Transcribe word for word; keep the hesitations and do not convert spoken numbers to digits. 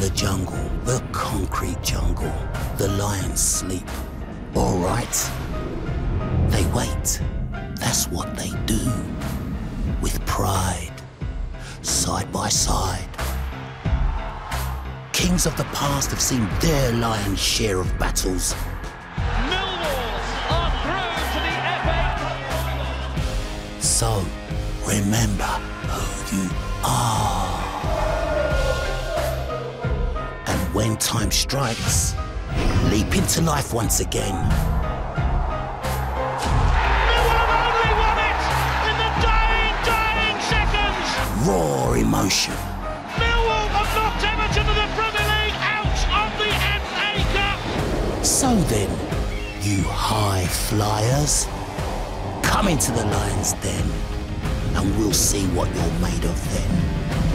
the jungle, the concrete jungle, the lions sleep. All right. They wait. That's what they do. With pride. Side by side. Kings of the past have seen their lion's share of battles. Millwall are through to the F A. So, remember who you are. And when time strikes, leap into life once again. Millwall have only won it in the dying, dying seconds. Raw emotion. Millwall have knocked Everton of the Premier League out of the F A Cup. So then, you high flyers, come into the lion's den, and we'll see what you're made of then.